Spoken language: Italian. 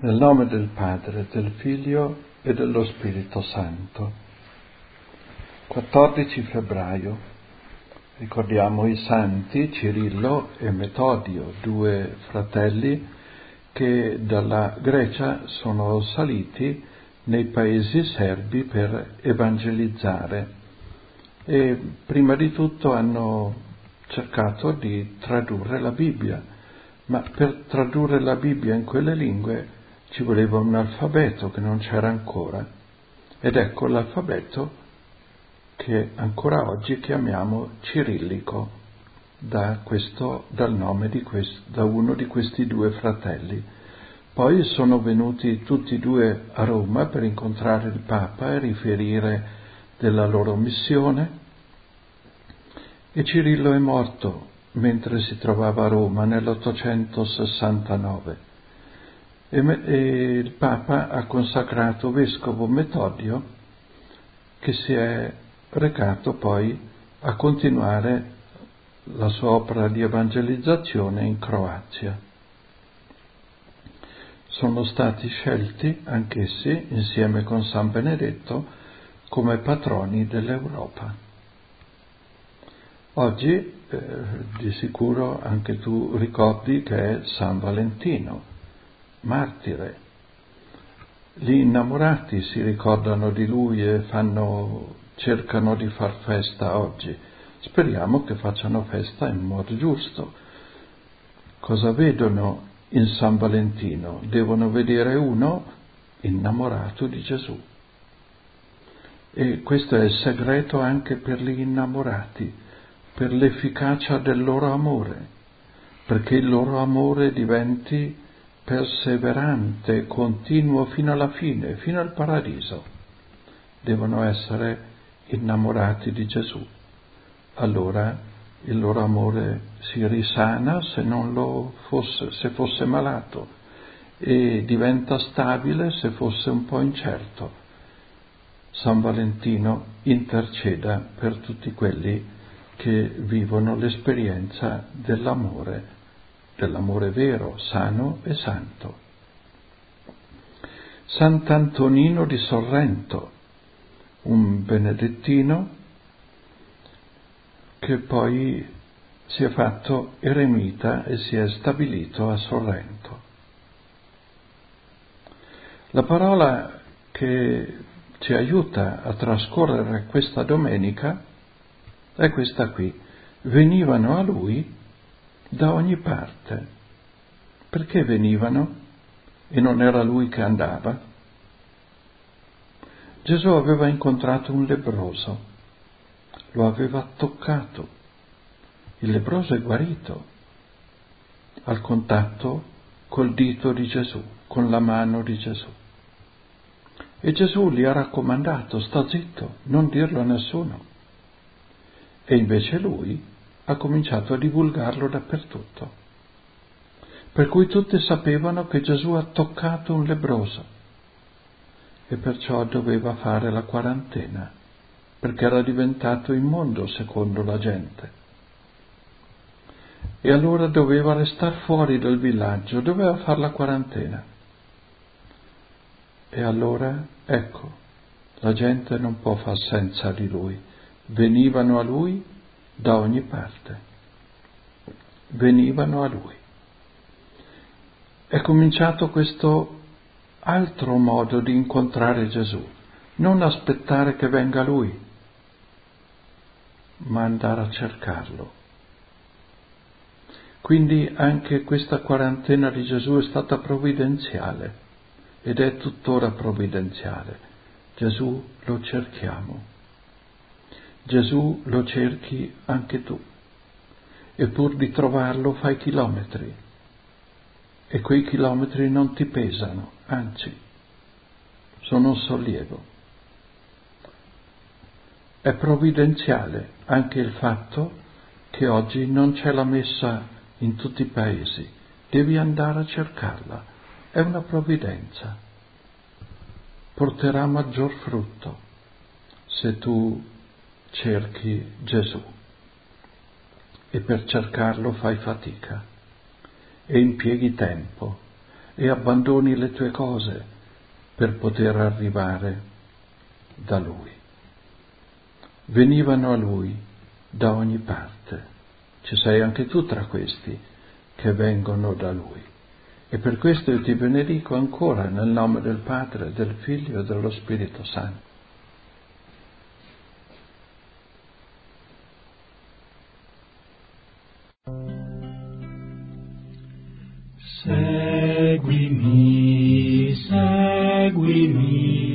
Nel nome del Padre, del Figlio e dello Spirito Santo. 14 febbraio. Ricordiamo i santi Cirillo e Metodio, due fratelli che dalla Grecia sono saliti nei paesi serbi per evangelizzare e prima di tutto hanno cercato di tradurre la Bibbia, ma per tradurre la Bibbia in quelle lingue ci voleva un alfabeto che non c'era ancora, ed ecco l'alfabeto che ancora oggi chiamiamo cirillico, dal nome da uno di questi due fratelli. Poi sono venuti tutti e due a Roma per incontrare il Papa e riferire della loro missione, e Cirillo è morto mentre si trovava a Roma nell'869. E il Papa ha consacrato vescovo Metodio, che si è recato poi a continuare la sua opera di evangelizzazione in Croazia. Sono stati scelti anch'essi, insieme con San Benedetto, come patroni dell'Europa. Oggi di sicuro anche tu ricordi che è San Valentino, martire. Gli innamorati si ricordano di lui e cercano di far festa oggi. Speriamo che facciano festa in modo giusto. Cosa vedono in San Valentino? Devono vedere uno innamorato di Gesù. E questo è il segreto anche per gli innamorati, per l'efficacia del loro amore, perché il loro amore diventi perseverante, continuo fino alla fine, fino al paradiso. Devono essere innamorati di Gesù. Allora il loro amore si risana se fosse malato, e diventa stabile se fosse un po' incerto. San Valentino interceda per tutti quelli che vivono l'esperienza dell'amore vero, sano e santo. Sant'Antonino di Sorrento, un benedettino che poi si è fatto eremita e si è stabilito a Sorrento. La parola che ci aiuta a trascorrere questa domenica è questa qui: venivano a lui da ogni parte. Perché venivano e non era lui che andava? Gesù aveva incontrato un lebbroso, lo aveva toccato, il lebbroso è guarito al contatto col dito di Gesù, con la mano di Gesù. E Gesù gli ha raccomandato: sta zitto, non dirlo a nessuno. E invece lui ha cominciato a divulgarlo dappertutto. Per cui tutti sapevano che Gesù ha toccato un lebbroso e perciò doveva fare la quarantena, perché era diventato immondo secondo la gente. E allora doveva restare fuori dal villaggio, doveva fare la quarantena. E allora, ecco, la gente non può far senza di lui. Venivano a lui da ogni parte. Venivano a lui. È cominciato questo altro modo di incontrare Gesù, non aspettare che venga lui, ma andare a cercarlo. Quindi anche questa quarantena di Gesù è stata provvidenziale ed è tuttora provvidenziale. Gesù lo cerchiamo. Gesù lo cerchi anche tu, e pur di trovarlo fai chilometri. E quei chilometri non ti pesano, anzi, sono un sollievo. È provvidenziale anche il fatto che oggi non c'è la messa in tutti i paesi, devi andare a cercarla, è una provvidenza. Porterà maggior frutto se tu cerchi Gesù, e per cercarlo fai fatica e impieghi tempo, e abbandoni le tue cose per poter arrivare da Lui. Venivano a Lui da ogni parte. Ci sei anche tu tra questi che vengono da Lui. E per questo io ti benedico ancora nel nome del Padre, del Figlio e dello Spirito Santo. Seguimi, seguimi.